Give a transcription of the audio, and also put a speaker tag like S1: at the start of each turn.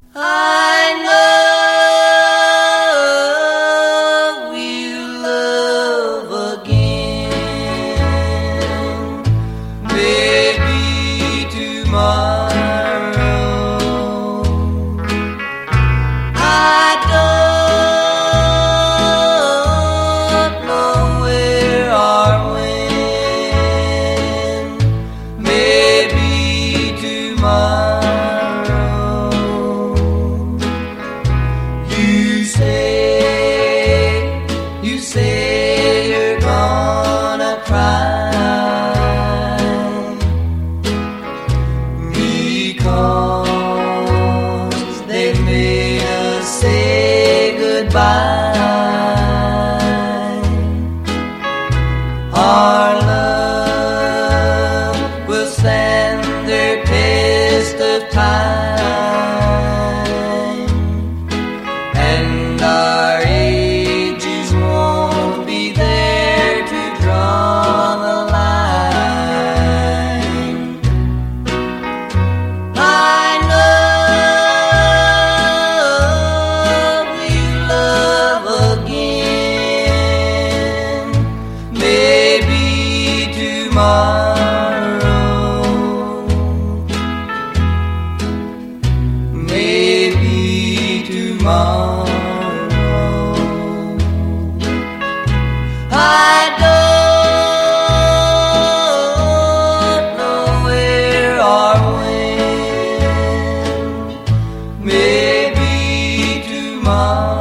S1: I know we'll love again, maybe tomorrow. I don't know where or when, maybe tomorrow. You say you're gonna cry because they made us say goodbye. Our love will stand their test of time, and our ages won't be there to draw the line. I know we'll love again, maybe tomorrow, maybe tomorrow. I don't know where or when, maybe tomorrow.